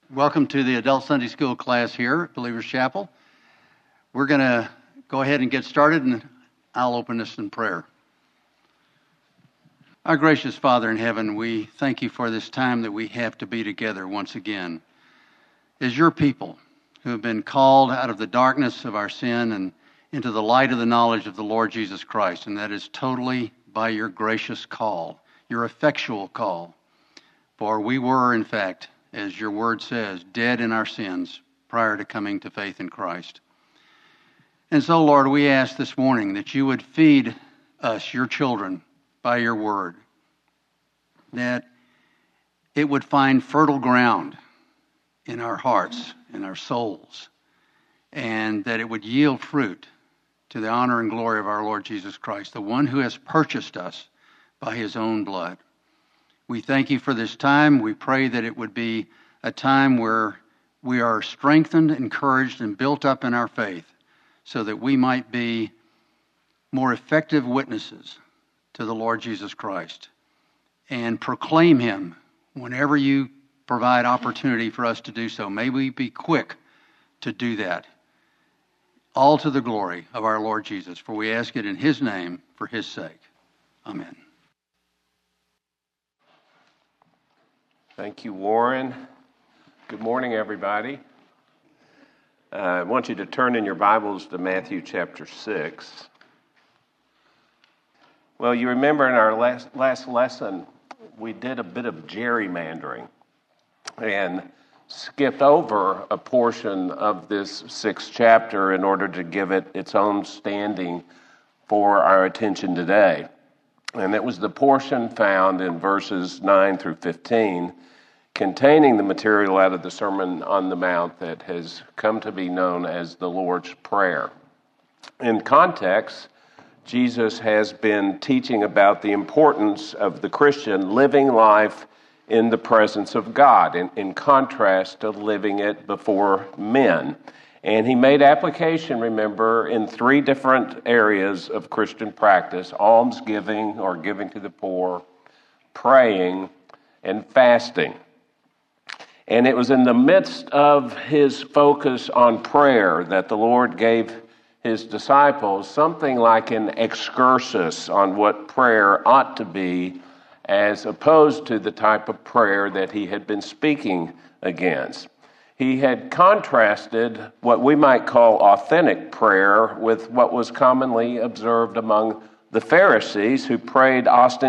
Welcome to the Adult Sunday School class here at Believers Chapel. We're going to go ahead and get started, and I'll open this in prayer. Our gracious Father in heaven, we thank you for this time that we have to be together once again as your people who have been called out of the darkness of our sin and into the light of the knowledge of the Lord Jesus Christ, and that is totally by your gracious call, your effectual call. For we were, in fact, as your word says, dead in our sins prior to coming to faith in Christ. And so, Lord, we ask this morning that you would feed us, your children, by your word, that it would find fertile ground in our hearts, in our souls, and that it would yield fruit to the honor and glory of our Lord Jesus Christ, the one who has purchased us by his own blood. We thank you for this time. We pray that it would be a time where we are strengthened, encouraged, and built up in our faith so that we might be more effective witnesses to the Lord Jesus Christ and proclaim him whenever you provide opportunity for us to do so. May we be quick to do that, all to the glory of our Lord Jesus, for we ask it in his name for his sake. Amen. Thank you, Warren. Good morning, everybody. I want you to turn in your Bibles to Matthew chapter 6. Well, you remember in our last lesson, we did a bit of gerrymandering and skipped over a portion of this 6th chapter in order to give it its own standing for our attention today. And it was the portion found in verses 9 through 15, containing the material out of the Sermon on the Mount that has come to be known as the Lord's Prayer. In context, Jesus has been teaching about the importance of the Christian living life in the presence of God, in contrast to living it before men. And he made application, remember, in 3 different areas of Christian practice: almsgiving, or giving to the poor, praying, and fasting. And it was in the midst of his focus on prayer that the Lord gave his disciples something like an excursus on what prayer ought to be, as opposed to the type of prayer that he had been speaking against. He had contrasted what we might call authentic prayer with what was commonly observed among the Pharisees, who prayed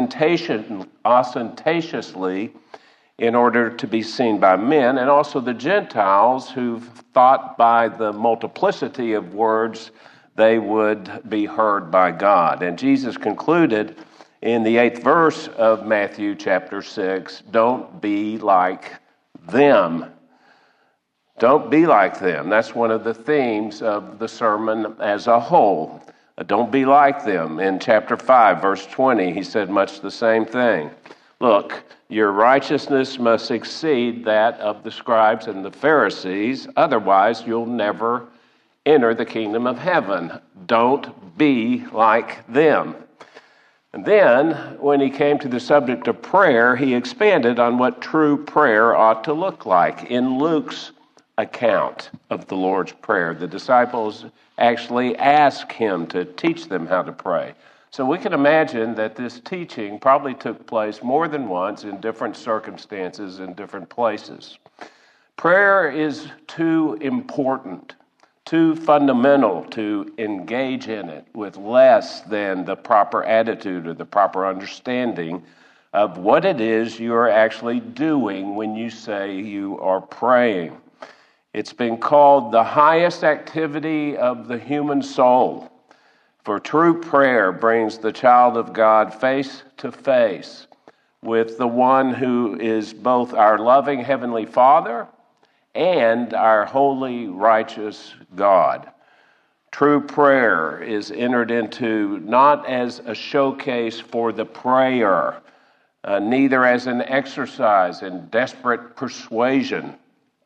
ostentatiously in order to be seen by men, and also the Gentiles, who thought by the multiplicity of words they would be heard by God. And Jesus concluded in the 8th verse of Matthew chapter 6, don't be like them. Don't be like them. That's one of the themes of the sermon as a whole. Don't be like them. In chapter 5, verse 20, he said much the same thing. Look, your righteousness must exceed that of the scribes and the Pharisees, otherwise you'll never enter the kingdom of heaven. Don't be like them. And then, when he came to the subject of prayer, he expanded on what true prayer ought to look like. In Luke's account of the Lord's Prayer, the disciples actually asked him to teach them how to pray. So we can imagine that this teaching probably took place more than once in different circumstances in different places. Prayer is too important, too fundamental to engage in it with less than the proper attitude or the proper understanding of what it is you are actually doing when you say you are praying. It's been called the highest activity of the human soul. For true prayer brings the child of God face to face with the one who is both our loving Heavenly Father and our holy, righteous God. True prayer is entered into not as a showcase for the prayer, neither as an exercise in desperate persuasion.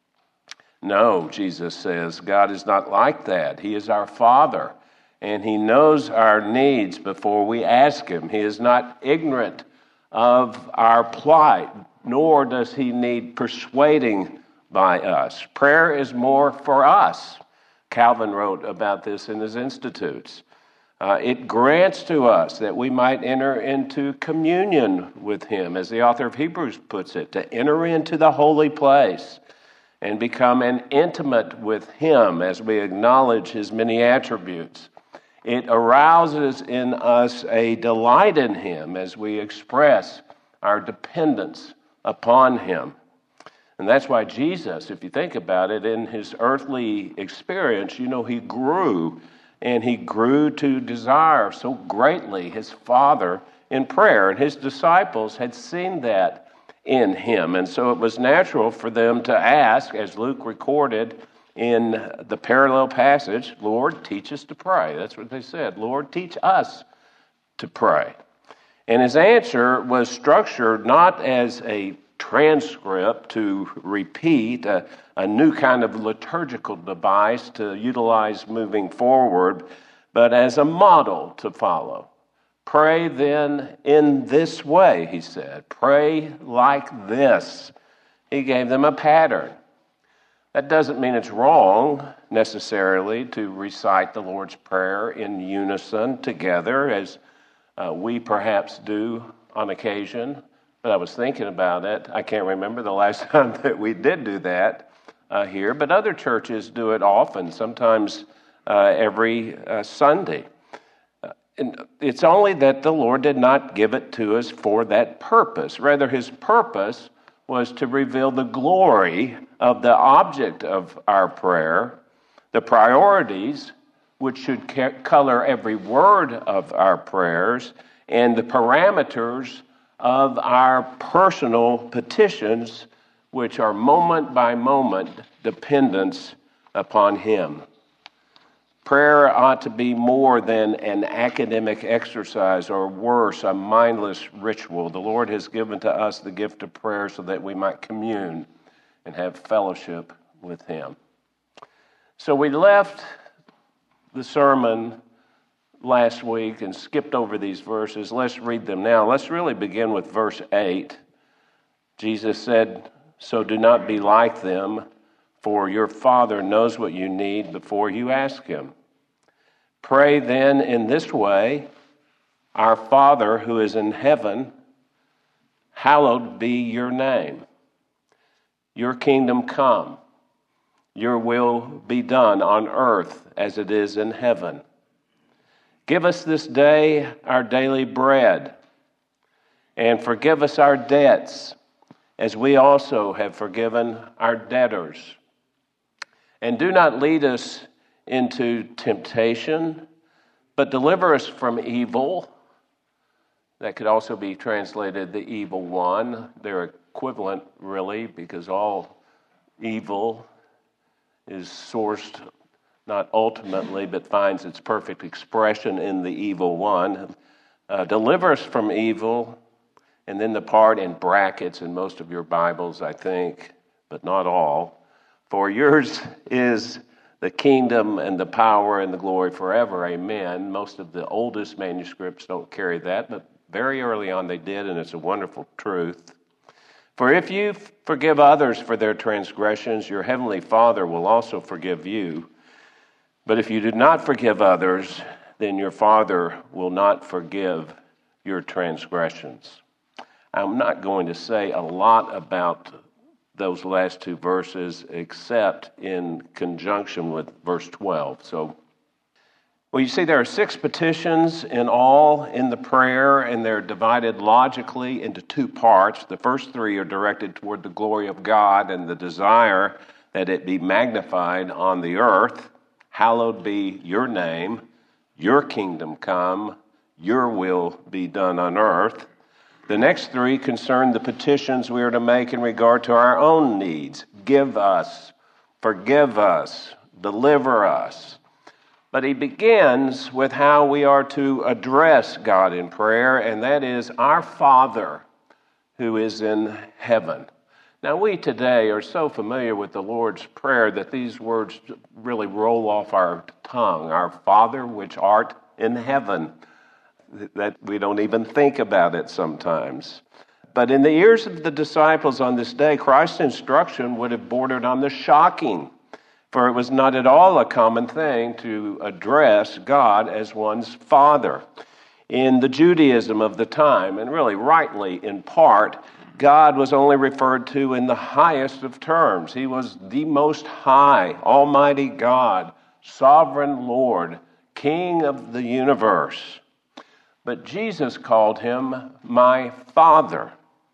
No, Jesus says, God is not like that. He is our Father. And he knows our needs before we ask him. He is not ignorant of our plight, nor does he need persuading by us. Prayer is more for us. Calvin wrote about this in his Institutes. It grants to us that we might enter into communion with him, as the author of Hebrews puts it, to enter into the holy place and become an intimate with him as we acknowledge his many attributes. It arouses in us a delight in him as we express our dependence upon him. And that's why Jesus, if you think about it, in his earthly experience, he grew, and he grew to desire so greatly his Father in prayer. And his disciples had seen that in him. And so it was natural for them to ask, as Luke recorded in the parallel passage, Lord, teach us to pray. That's what they said. Lord, teach us to pray. And his answer was structured not as a transcript to repeat, a new kind of liturgical device to utilize moving forward, but as a model to follow. Pray then in this way, he said. Pray like this. He gave them a pattern. That doesn't mean it's wrong necessarily to recite the Lord's Prayer in unison together, as we perhaps do on occasion. But I was thinking about it. I can't remember the last time that we did do that here, but other churches do it often, sometimes every Sunday. And it's only that the Lord did not give it to us for that purpose. Rather, his purpose was to reveal the glory of the object of our prayer, the priorities which should color every word of our prayers, and the parameters of our personal petitions, which are moment by moment dependence upon him. Prayer ought to be more than an academic exercise, or worse, a mindless ritual. The Lord has given to us the gift of prayer so that we might commune and have fellowship with him. So we left the sermon last week and skipped over these verses. Let's read them now. Let's really begin with verse 8. Jesus said, "So do not be like them, for your Father knows what you need before you ask him. Pray then in this way, Our Father who is in heaven, hallowed be your name. Your kingdom come. Your will be done on earth as it is in heaven. Give us this day our daily bread, and forgive us our debts, as we also have forgiven our debtors. And do not lead us into temptation, but deliver us from evil." That could also be translated the evil one. They're equivalent, really, because all evil is sourced not ultimately, but finds its perfect expression in the evil one. Deliver us from evil, and then the part in brackets in most of your Bibles, I think, but not all. For yours is the kingdom and the power and the glory forever. Amen. Most of the oldest manuscripts don't carry that, but very early on they did, and it's a wonderful truth. For if you forgive others for their transgressions, your heavenly Father will also forgive you. But if you do not forgive others, then your Father will not forgive your transgressions. I'm not going to say a lot about those last two verses except in conjunction with verse 12. Well, you see there are 6 petitions in all in the prayer, and they're divided logically into 2 parts. The first 3 are directed toward the glory of God and the desire that it be magnified on the earth. Hallowed be your name, your kingdom come, your will be done on earth. The next 3 concern the petitions we are to make in regard to our own needs. Give us, forgive us, deliver us. But he begins with how we are to address God in prayer, and that is our Father who is in heaven. Now, we today are so familiar with the Lord's Prayer that these words really roll off our tongue. Our Father which art in heaven, that we don't even think about it sometimes. But in the ears of the disciples on this day, Christ's instruction would have bordered on the shocking, for it was not at all a common thing to address God as one's Father. In the Judaism of the time, and really rightly in part, God was only referred to in the highest of terms. He was the Most High, Almighty God, Sovereign Lord, King of the universe. But Jesus called him my Father.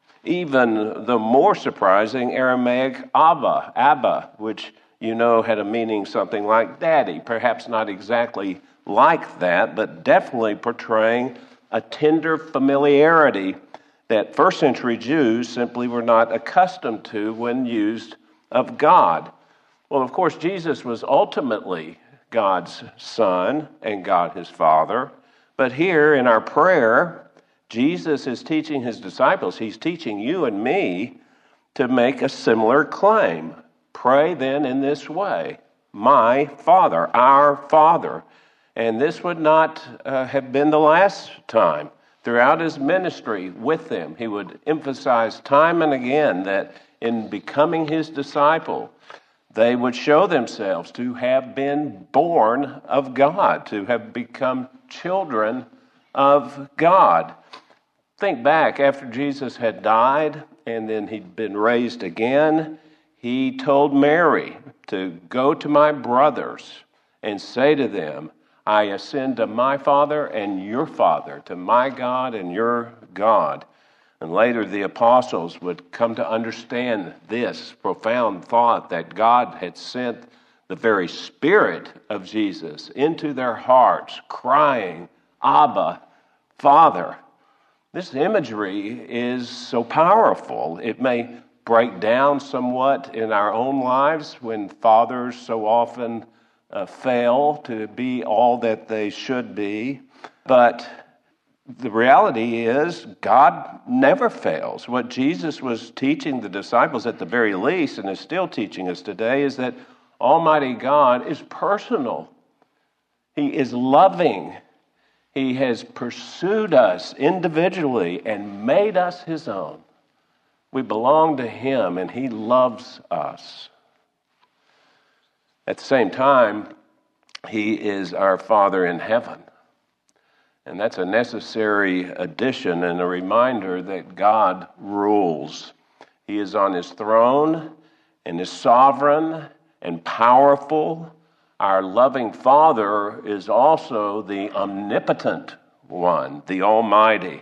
Even the more surprising Aramaic Abba, which had a meaning something like daddy. Perhaps not exactly like that, but definitely portraying a tender familiarity that first century Jews simply were not accustomed to when used of God. Well, of course, Jesus was ultimately God's Son and God his Father. But here in our prayer, Jesus is teaching his disciples, he's teaching you and me to make a similar claim. Pray then in this way, my Father, our Father. And this would not have been the last time. Throughout his ministry with them, he would emphasize time and again that in becoming his disciple, they would show themselves to have been born of God, to have become children of God. Think back, after Jesus had died and then he'd been raised again, he told Mary to go to my brothers and say to them, I ascend to my Father and your Father, to my God and your God. And later the apostles would come to understand this profound thought that God had sent the very Spirit of Jesus into their hearts, crying, Abba, Father. This imagery is so powerful. It may break down somewhat in our own lives when fathers so often fail to be all that they should be. But the reality is God never fails. What Jesus was teaching the disciples at the very least, and is still teaching us today, is that Almighty God is personal. He is loving. He has pursued us individually and made us his own. We belong to him and he loves us. At the same time, he is our Father in heaven. And that's a necessary addition and a reminder that God rules. He is on his throne and is sovereign and powerful. Our loving Father is also the omnipotent one, the Almighty.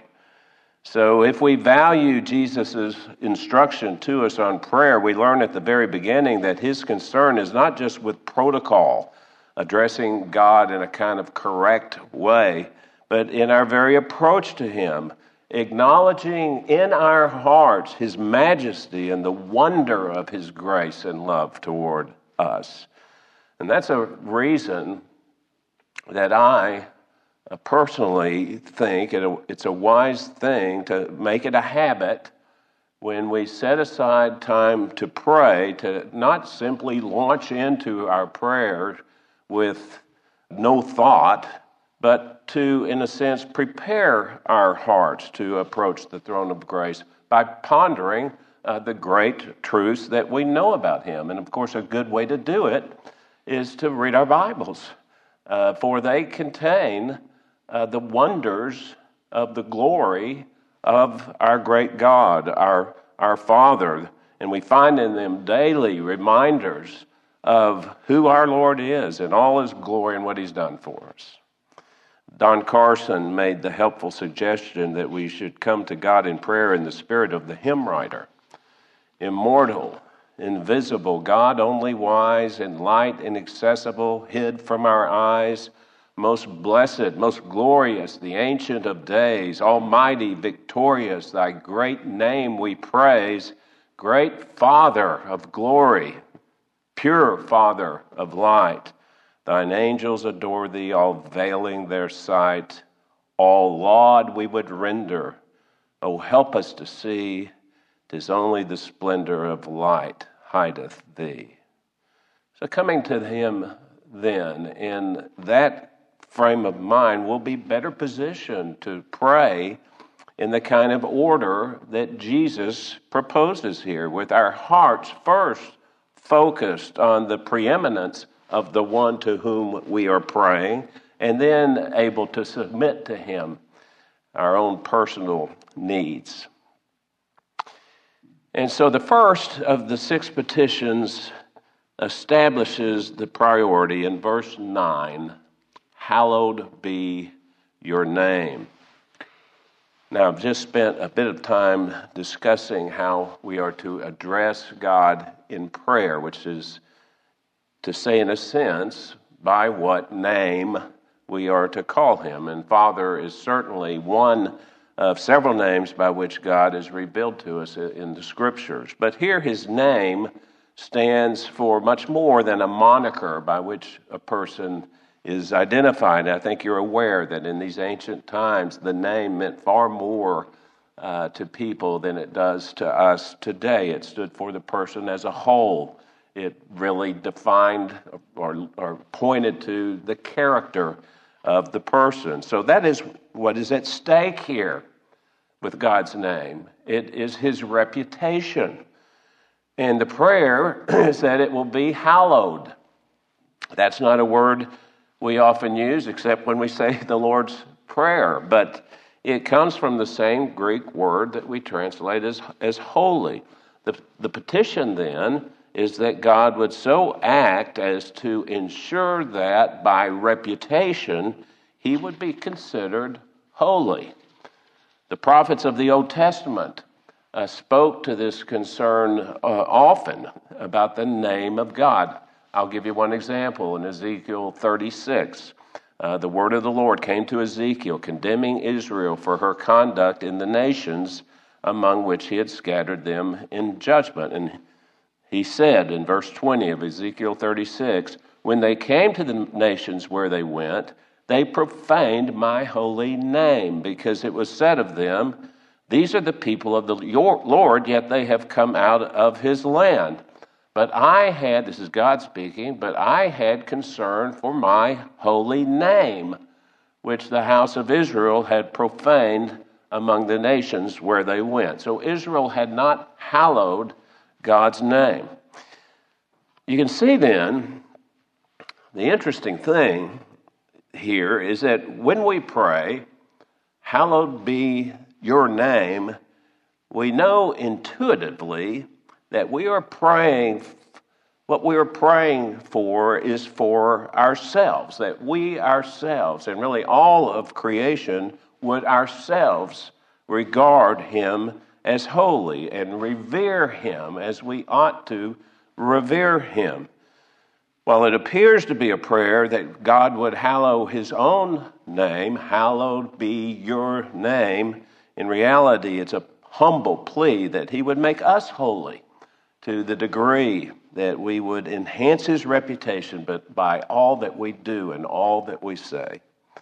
So if we value Jesus' instruction to us on prayer, we learn at the very beginning that his concern is not just with protocol, addressing God in a kind of correct way, but in our very approach to him, acknowledging in our hearts his majesty and the wonder of his grace and love toward us. And that's a reason that I personally think it's a wise thing to make it a habit when we set aside time to pray, to not simply launch into our prayers with no thought, but to, in a sense, prepare our hearts to approach the throne of grace by pondering the great truths that we know about him. And of course, a good way to do it is to read our Bibles, for they contain the wonders of the glory of our great God, our Father. And we find in them daily reminders of who our Lord is and all his glory and what he's done for us. Don Carson made the helpful suggestion that we should come to God in prayer in the spirit of the hymn writer. Immortal, invisible, God only wise, in light inaccessible, hid from our eyes, most blessed, most glorious, the Ancient of Days, almighty, victorious, thy great name we praise, great Father of glory, pure Father of light. Thine angels adore thee, all veiling their sight. All laud we would render. Oh, help us to see, 'tis only the splendor of light hideth thee. So coming to him then, in that frame of mind, we'll be better positioned to pray in the kind of order that Jesus proposes here, with our hearts first focused on the preeminence of the one to whom we are praying, and then able to submit to him our own personal needs. And so the first of the 6 petitions establishes the priority in verse 9, hallowed be your name. Now, I've just spent a bit of time discussing how we are to address God in prayer, which is to say, in a sense, by what name we are to call him. And Father is certainly one of several names by which God is revealed to us in the Scriptures. But here his name stands for much more than a moniker by which a person is identified. I think you're aware that in these ancient times, the name meant far more to people than it does to us today. It stood for the person as a whole. It really defined or pointed to the character of the person. So that is what is at stake here with God's name. It is his reputation. And the prayer is that it will be hallowed. That's not a word we often use except when we say the Lord's Prayer, but it comes from the same Greek word that we translate as holy. The petition then is that God would so act as to ensure that by reputation he would be considered holy. The prophets of the Old Testament spoke to this concern often about the name of God. I'll give you one example. In Ezekiel 36, the word of the Lord came to Ezekiel, condemning Israel for her conduct in the nations among which he had scattered them in judgment. And he said in verse 20 of Ezekiel 36, when they came to the nations where they went, they profaned my holy name, because it was said of them, these are the people of the Lord, yet they have come out of his land. But I had, this is God speaking, but I had concern for my holy name, which the house of Israel had profaned among the nations where they went. So Israel had not hallowed God's name. You can see then, the interesting thing here is that when we pray, hallowed be your name, we know intuitively that we are praying, what we are praying for is for ourselves, that we ourselves, and really all of creation, would ourselves regard him as holy and revere him as we ought to revere him. While it appears to be a prayer that God would hallow his own name, hallowed be your name, in reality it's a humble plea that he would make us holy to the degree that we would enhance his reputation, but by all that we do and all that we say.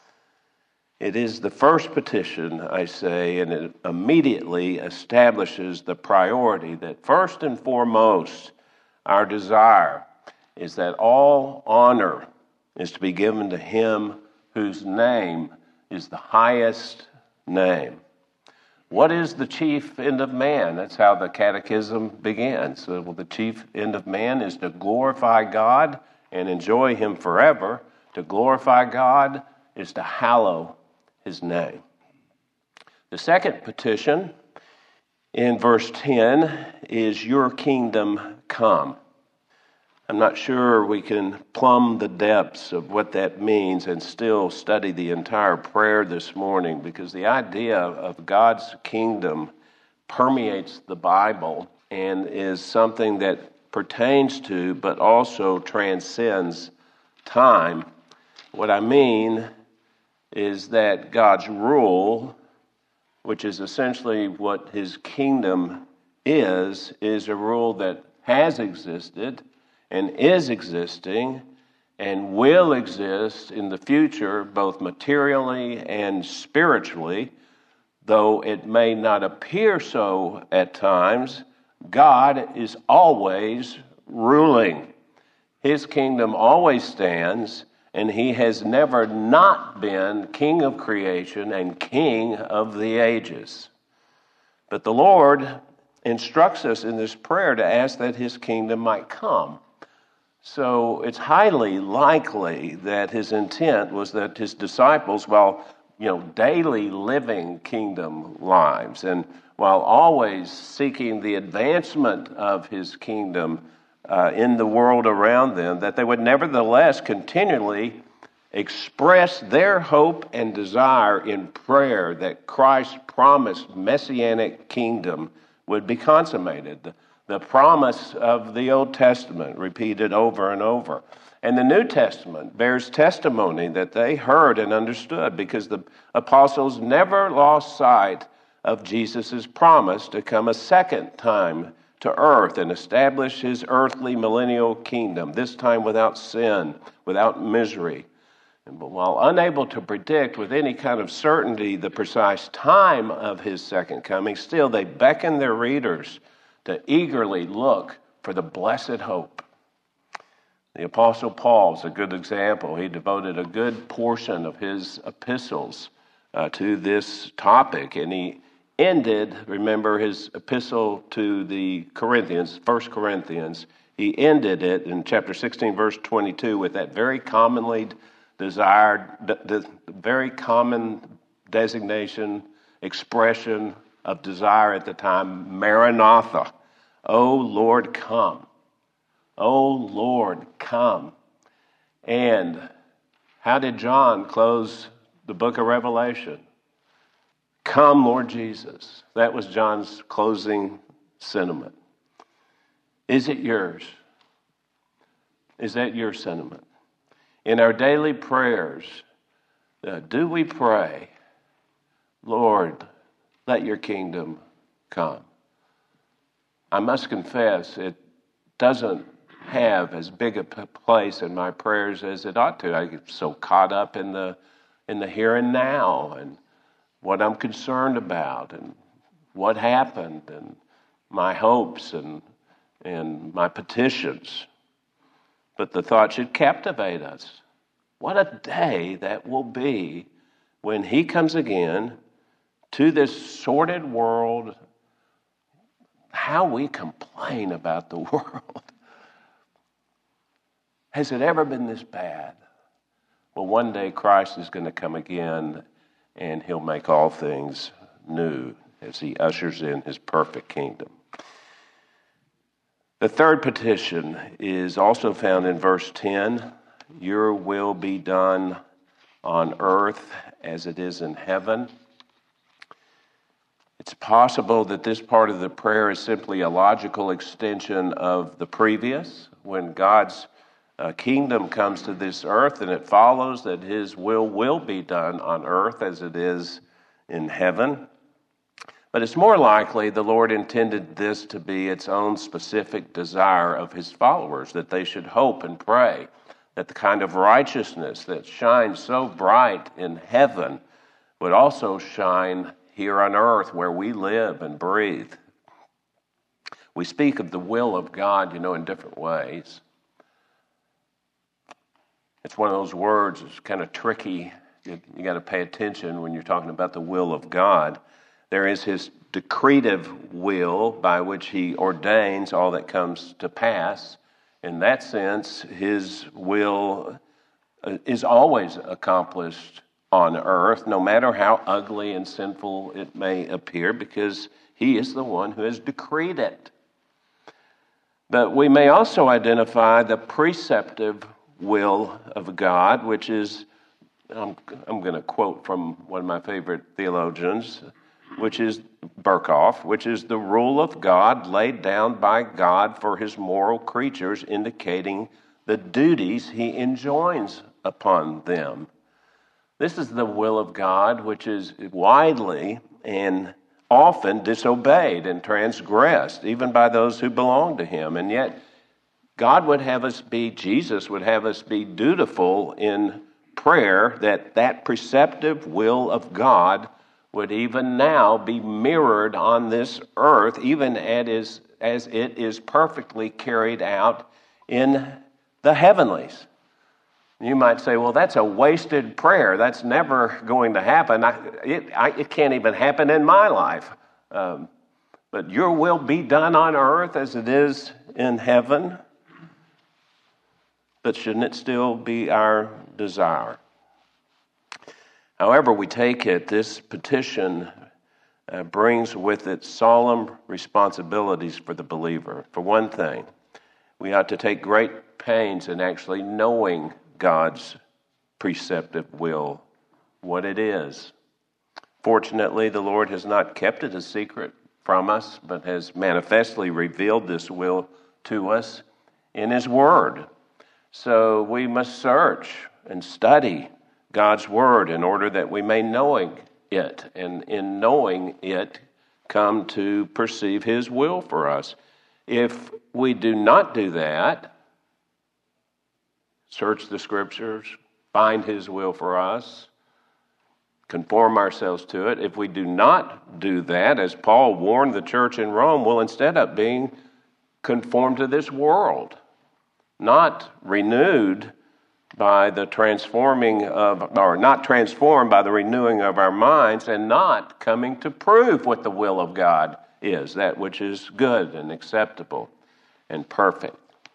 It is the first petition, I say, and it immediately establishes the priority that first and foremost, our desire is that all honor is to be given to him whose name is the highest name. What is the chief end of man? That's how the catechism begins. So, the chief end of man is to glorify God and enjoy him forever. To glorify God is to hallow his name. The second petition in verse 10 is, your kingdom come. I'm not sure we can plumb the depths of what that means and still study the entire prayer this morning, because the idea of God's kingdom permeates the Bible and is something that pertains to but also transcends time. What I mean is that God's rule, which is essentially what his kingdom is a rule that has existed and is existing and will exist in the future, both materially and spiritually. Though it may not appear so at times, God is always ruling. His kingdom always stands, and he has never not been King of creation and King of the ages. But the Lord instructs us in this prayer to ask that his kingdom might come. So it's highly likely that his intent was that his disciples, while daily living kingdom lives, and while always seeking the advancement of his kingdom in the world around them, that they would nevertheless continually express their hope and desire in prayer that Christ's promised messianic kingdom would be consummated. The promise of the Old Testament repeated over and over. And the New Testament bears testimony that they heard and understood, because the apostles never lost sight of Jesus' promise to come a second time to earth and establish his earthly millennial kingdom, this time without sin, without misery. But while unable to predict with any kind of certainty the precise time of his second coming, still they beckon their readers to eagerly look for the blessed hope. The Apostle Paul is a good example. He devoted a good portion of his epistles to this topic, and he ended, remember, his epistle to the Corinthians, 1 Corinthians, he ended it in chapter 16, verse 22, with that very commonly desired, the very common designation, expression of desire at the time, Maranatha. O Lord, come. O Lord, come. And how did John close the book of Revelation? Come, Lord Jesus. That was John's closing sentiment. Is it yours? Is that your sentiment? In our daily prayers, do we pray, Lord, let your kingdom come? I must confess, it doesn't have as big a place in my prayers as it ought to. I get so caught up in the here and now, and what I'm concerned about, and what happened, and my hopes and my petitions. But the thought should captivate us. What a day that will be when he comes again to this sordid world. How we complain about the world. Has it ever been this bad? Well, one day Christ is going to come again, and he'll make all things new as he ushers in his perfect kingdom. The third petition is also found in verse 10. Your will be done on earth as it is in heaven. It's possible that this part of the prayer is simply a logical extension of the previous. When God's kingdom comes to this earth, then it follows that his will be done on earth as it is in heaven. But it's more likely the Lord intended this to be its own specific desire of his followers, that they should hope and pray that the kind of righteousness that shines so bright in heaven would also shine here on earth where we live and breathe. We speak of the will of God, in different ways. It's one of those words that's kind of tricky. You got to pay attention when you're talking about the will of God. There is his decretive will by which he ordains all that comes to pass. In that sense, his will is always accomplished on earth, no matter how ugly and sinful it may appear, because he is the one who has decreed it. But we may also identify the preceptive will of God, which is, I'm going to quote from one of my favorite theologians, which is Berkhoff, which is the rule of God laid down by God for his moral creatures, indicating the duties he enjoins upon them. This is the will of God, which is widely and often disobeyed and transgressed, even by those who belong to him. And yet, Jesus would have us be dutiful in prayer that preceptive will of God would even now be mirrored on this earth, even as it is perfectly carried out in the heavenlies. You might say, well, that's a wasted prayer. That's never going to happen. It can't even happen in my life. but your will be done on earth as it is in heaven. But shouldn't it still be our desire? However we take it, this petition brings with it solemn responsibilities for the believer. For one thing, we ought to take great pains in actually knowing God's preceptive will, what it is. Fortunately, the Lord has not kept it a secret from us, but has manifestly revealed this will to us in His Word. So we must search and study God's Word in order that we may know it, and in knowing it, come to perceive His will for us. If we do not do that, search the Scriptures, find His will for us, conform ourselves to it. If we do not do that, as Paul warned the church in Rome, we'll instead up being conformed to this world, not renewed by the not transformed by the renewing of our minds, and not coming to prove what the will of God is, that which is good and acceptable and perfect.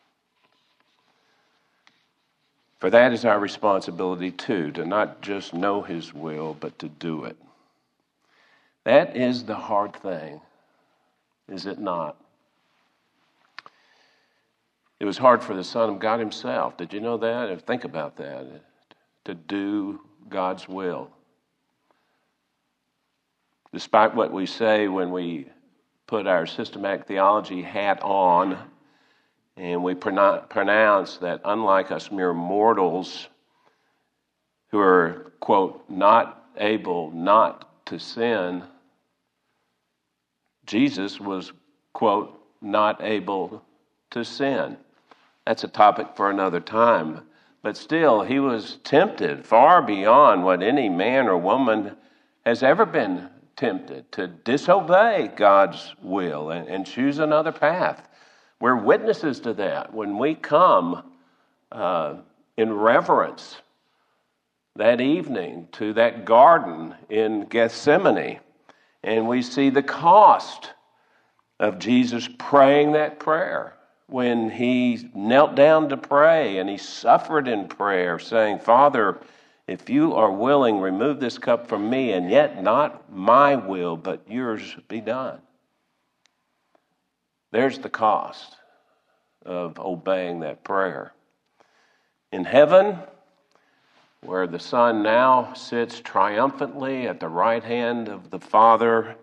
For that is our responsibility too, to not just know His will, but to do it. That is the hard thing, is it not? It was hard for the Son of God Himself. Did you know that? Think about that. To do God's will. Despite what we say when we put our systematic theology hat on, and we pronounce that unlike us mere mortals who are, quote, not able not to sin, Jesus was, quote, not able to sin. That's a topic for another time. But still, He was tempted far beyond what any man or woman has ever been tempted, to disobey God's will and choose another path. We're witnesses to that when we come in reverence that evening to that garden in Gethsemane, and we see the cost of Jesus praying that prayer. When He knelt down to pray and He suffered in prayer, saying, Father, if you are willing, remove this cup from me, and yet not my will, but yours be done. There's the cost of obeying that prayer. In heaven, where the Son now sits triumphantly at the right hand of the Father,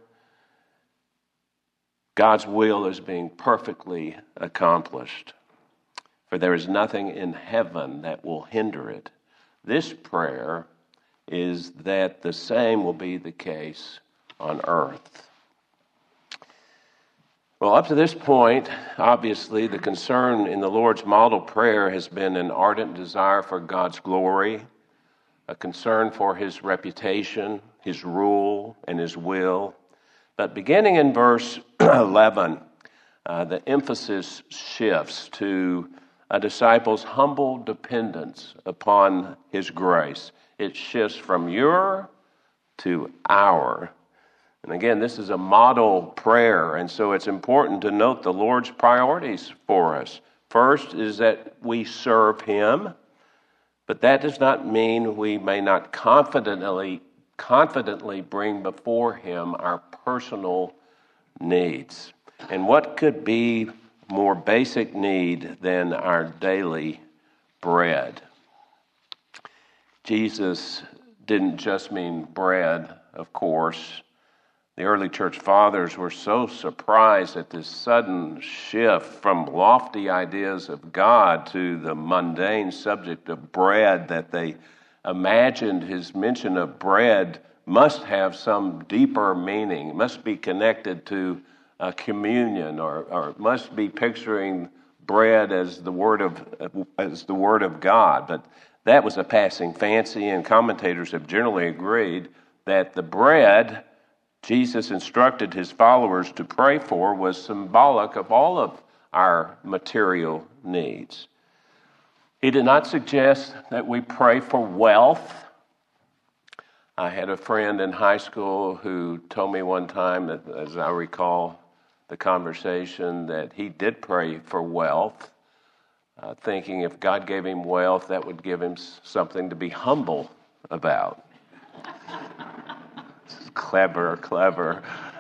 God's will is being perfectly accomplished. For there is nothing in heaven that will hinder it. This prayer is that the same will be the case on earth. Well, up to this point, obviously, the concern in the Lord's model prayer has been an ardent desire for God's glory, a concern for His reputation, His rule, and His will. But beginning in verse 11, the emphasis shifts to a disciple's humble dependence upon His grace. It shifts from your to our. And again, this is a model prayer, and so it's important to note the Lord's priorities for us. First is that we serve Him, but that does not mean we may not confidently bring before Him our personal needs. And what could be more basic need than our daily bread? Jesus didn't just mean bread, of course. The early church fathers were so surprised at this sudden shift from lofty ideas of God to the mundane subject of bread that they imagined His mention of bread must have some deeper meaning. It must be connected to communion, or must be picturing bread as the word of God. But that was a passing fancy, and commentators have generally agreed that the bread Jesus instructed His followers to pray for was symbolic of all of our material needs. He did not suggest that we pray for wealth. I had a friend in high school who told me one time that, as I recall, the conversation that he did pray for wealth, thinking if God gave him wealth, that would give him something to be humble about. Clever.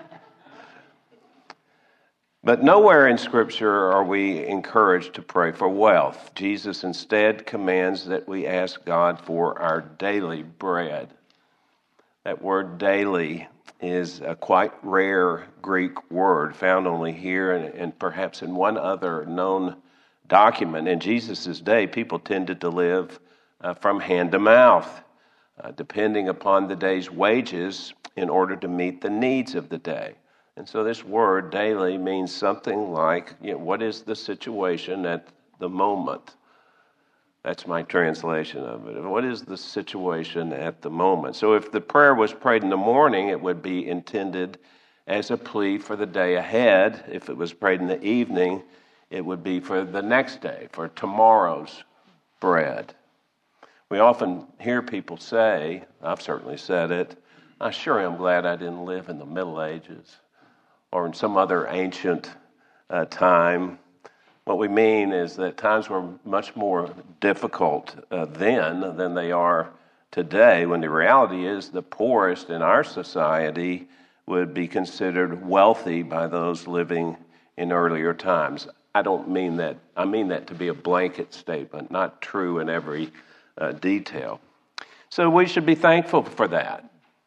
But nowhere in Scripture are we encouraged to pray for wealth. Jesus instead commands that we ask God for our daily bread. That word daily is a quite rare Greek word found only here and perhaps in one other known document. In Jesus' day, people tended to live from hand to mouth, depending upon the day's wages in order to meet the needs of the day. And so this word daily means something like, what is the situation at the moment? That's my translation of it. What is the situation at the moment? So if the prayer was prayed in the morning, it would be intended as a plea for the day ahead. If it was prayed in the evening, it would be for the next day, for tomorrow's bread. We often hear people say, I've certainly said it, I sure am glad I didn't live in the Middle Ages or in some other ancient time. What we mean is that times were much more difficult then than they are today, when the reality is the poorest in our society would be considered wealthy by those living in earlier times. I don't mean that. I mean that to be a blanket statement, not true in every detail. So we should be thankful for that,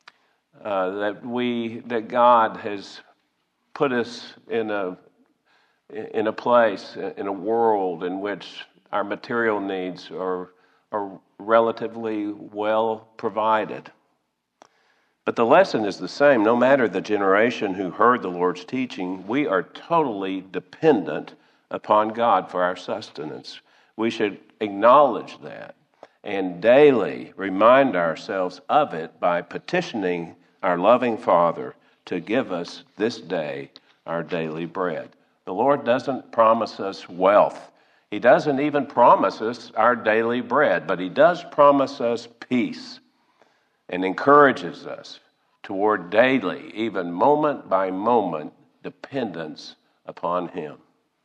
that God has put us in a place, in a world in which our material needs are relatively well provided. But the lesson is the same. No matter the generation who heard the Lord's teaching, we are totally dependent upon God for our sustenance. We should acknowledge that and daily remind ourselves of it by petitioning our loving Father to give us this day our daily bread. The Lord doesn't promise us wealth. He doesn't even promise us our daily bread, but He does promise us peace and encourages us toward daily, even moment by moment, dependence upon Him.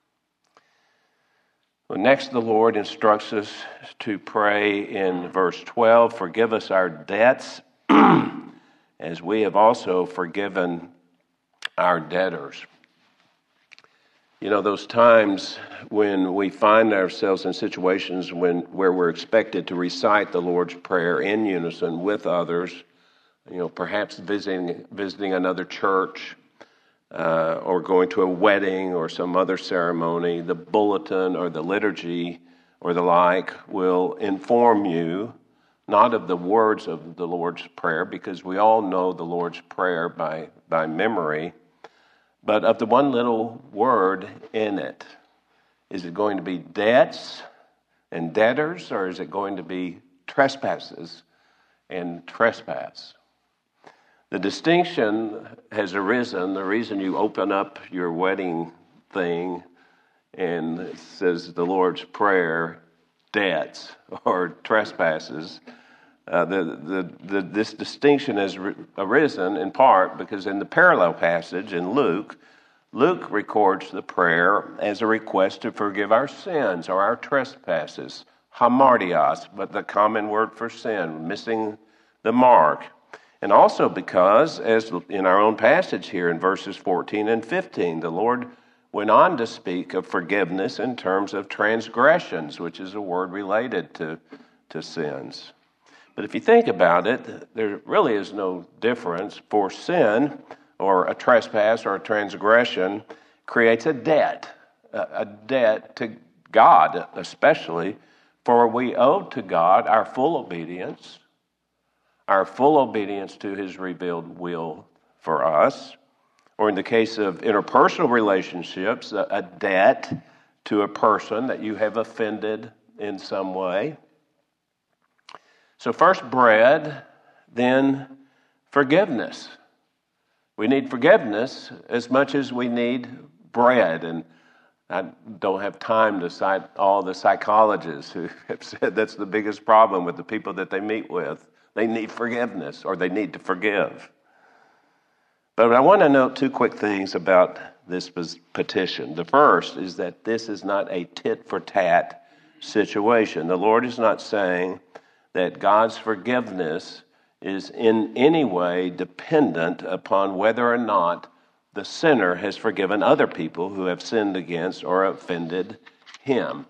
Well, next, the Lord instructs us to pray in verse 12, forgive us our debts as we have also forgiven our debtors. You know, those times when we find ourselves in situations where we're expected to recite the Lord's Prayer in unison with others, perhaps visiting another church, or going to a wedding or some other ceremony, the bulletin or the liturgy or the like will inform you not of the words of the Lord's Prayer, because we all know the Lord's Prayer by memory, but of the one little word in it. Is it going to be debts and debtors, or is it going to be trespasses and trespass? The distinction has arisen. The reason you open up your wedding thing and it says the Lord's Prayer, debts or trespasses, this distinction has arisen in part because in the parallel passage in Luke records the prayer as a request to forgive our sins or our trespasses, hamartios, but the common word for sin, missing the mark. And also because, as in our own passage here in verses 14 and 15, the Lord went on to speak of forgiveness in terms of transgressions, which is a word related to sins. But if you think about it, there really is no difference, for sin or a trespass or a transgression creates a debt to God especially, for we owe to God our full obedience to His revealed will for us, or in the case of interpersonal relationships, a debt to a person that you have offended in some way. So first bread, then forgiveness. We need forgiveness as much as we need bread. And I don't have time to cite all the psychologists who have said that's the biggest problem with the people that they meet with. They need forgiveness, or they need to forgive. But I want to note two quick things about this petition. The first is that this is not a tit-for-tat situation. The Lord is not saying that God's forgiveness is in any way dependent upon whether or not the sinner has forgiven other people who have sinned against or offended him.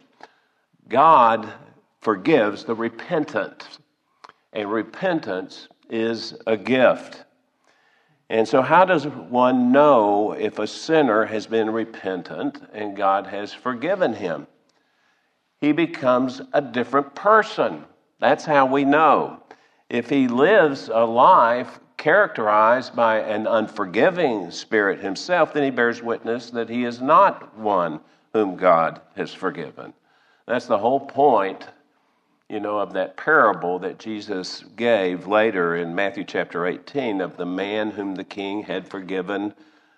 God forgives the repentant, and repentance is a gift. And so how does one know if a sinner has been repentant and God has forgiven him? He becomes a different person. That's how we know. If he lives a life characterized by an unforgiving spirit himself, then he bears witness that he is not one whom God has forgiven. That's the whole point, of that parable that Jesus gave later in Matthew chapter 18 of the man whom the king had forgiven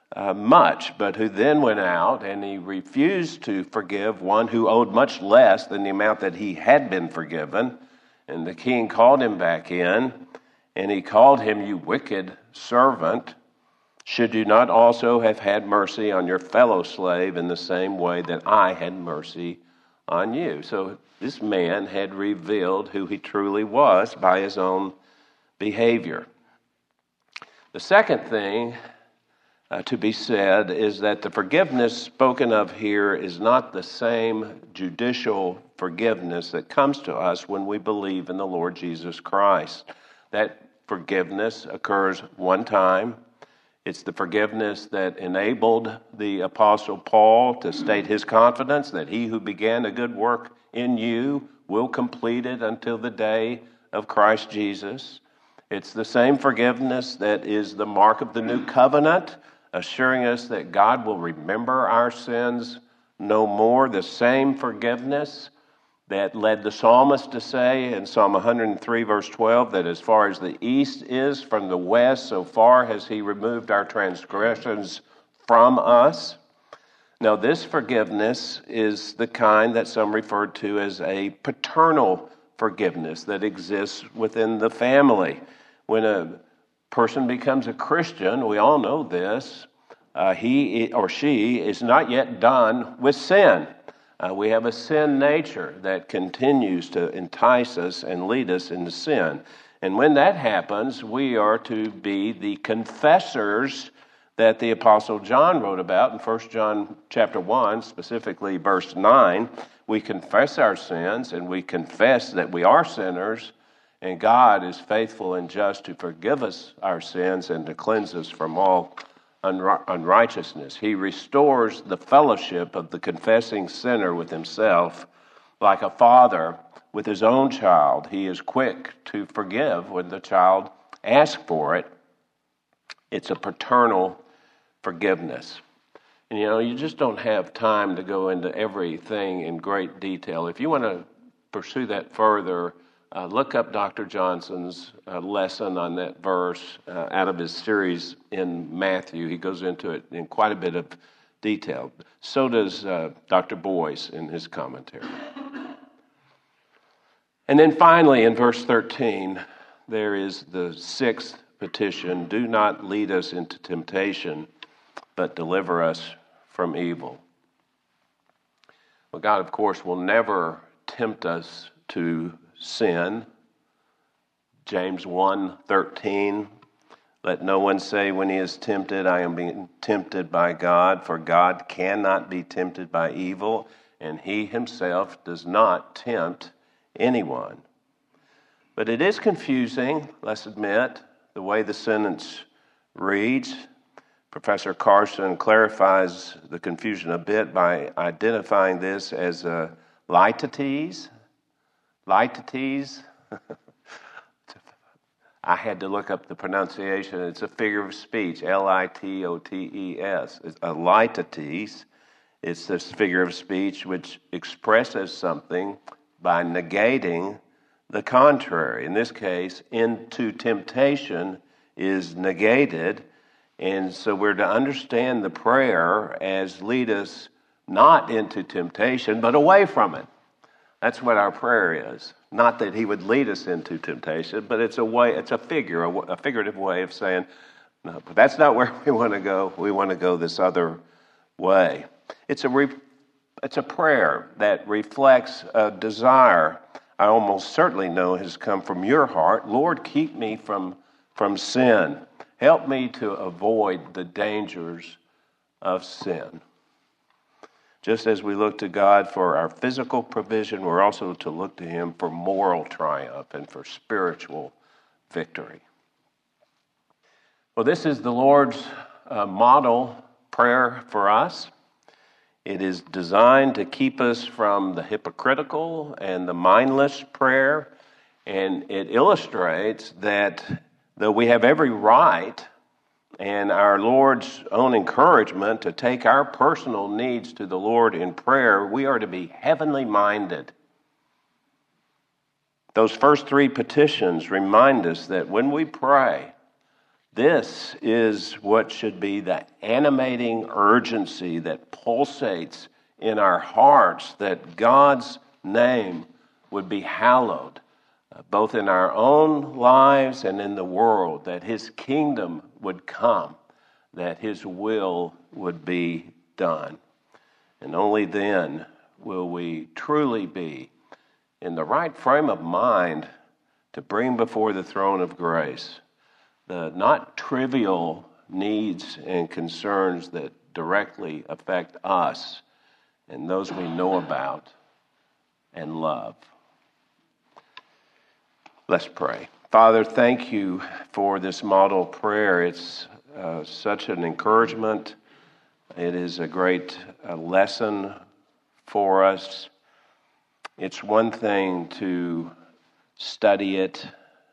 much, but who then went out and he refused to forgive one who owed much less than the amount that he had been forgiven. And the king called him back in, and he called him, "You wicked servant, should you not also have had mercy on your fellow slave in the same way that I had mercy on you?" So this man had revealed who he truly was by his own behavior. The second thing to be said is that the forgiveness spoken of here is not the same judicial forgiveness that comes to us when we believe in the Lord Jesus Christ. That forgiveness occurs one time. It's the forgiveness that enabled the Apostle Paul to state his confidence that he who began a good work in you will complete it until the day of Christ Jesus. It's the same forgiveness that is the mark of the new covenant, assuring us that God will remember our sins no more. The same forgiveness that led the psalmist to say in Psalm 103, verse 12, that as far as the east is from the west, so far has he removed our transgressions from us. Now, this forgiveness is the kind that some refer to as a paternal forgiveness that exists within the family. When a person becomes a Christian, we all know this, he or she is not yet done with sin. We have a sin nature that continues to entice us and lead us into sin. And when that happens, we are to be the confessors that the Apostle John wrote about in 1 John chapter 1, specifically verse 9. We confess our sins and we confess that we are sinners, and God is faithful and just to forgive us our sins and to cleanse us from all unrighteousness. He restores the fellowship of the confessing sinner with himself. Like a father with his own child, he is quick to forgive when the child asks for it. It's a paternal forgiveness. And you just don't have time to go into everything in great detail. If you want to pursue that further, look up Dr. Johnson's lesson on that verse out of his series in Matthew. He goes into it in quite a bit of detail. So does Dr. Boyce in his commentary. And then finally, in verse 13, there is the sixth petition: do not lead us into temptation, but deliver us from evil. Well, God, of course, will never tempt us to sin. James 1:13, let no one say when he is tempted, I am being tempted by God, for God cannot be tempted by evil, and he himself does not tempt anyone. But it is confusing, let's admit, the way the sentence reads. Professor Carson clarifies the confusion a bit by identifying this as a litotes. Litotes. I had to look up the pronunciation. It's a figure of speech, Litotes. It's a litotes. It's this figure of speech which expresses something by negating the contrary. In this case, into temptation is negated, and so we're to understand the prayer as lead us not into temptation, but away from it. That's what our prayer is. Not that he would lead us into temptation, but it's a figurative way of saying, no, but that's not where we want to go. We want to go this other way. It's a prayer that reflects a desire I almost certainly know has come from your heart. Lord, keep me from sin. Help me to avoid the dangers of sin. Just as we look to God for our physical provision, we're also to look to Him for moral triumph and for spiritual victory. Well, this is the Lord's model prayer for us. It is designed to keep us from the hypocritical and the mindless prayer, and it illustrates that though we have every right and our Lord's own encouragement to take our personal needs to the Lord in prayer, we are to be heavenly minded. Those first three petitions remind us that when we pray, this is what should be the animating urgency that pulsates in our hearts, that God's name would be hallowed, both in our own lives and in the world, that His kingdom would come, that His will would be done. And only then will we truly be in the right frame of mind to bring before the throne of grace the not trivial needs and concerns that directly affect us and those we know about and love. Let's pray. Father, thank you for this model prayer. It's such an encouragement. It is a great lesson for us. It's one thing to study it,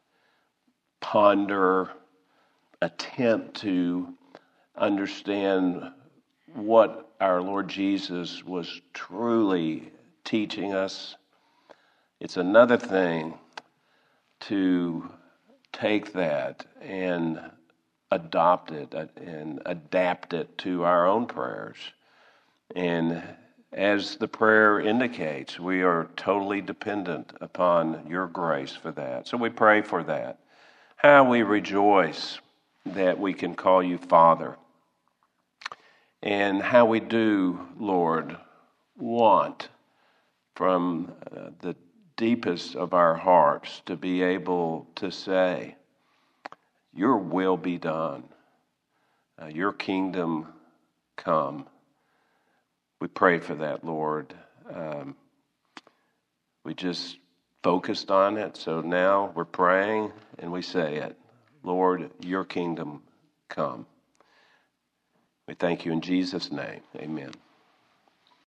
ponder, attempt to understand what our Lord Jesus was truly teaching us. It's another thing to take that and adopt it and adapt it to our own prayers. And as the prayer indicates, we are totally dependent upon your grace for that. So we pray for that. How we rejoice that we can call you Father. And how we do, Lord, want from the deepest of our hearts to be able to say, your will be done. Your kingdom come. We pray for that, Lord. We just focused on it, so now we're praying and we say it. Lord, your kingdom come. We thank you in Jesus' name. Amen.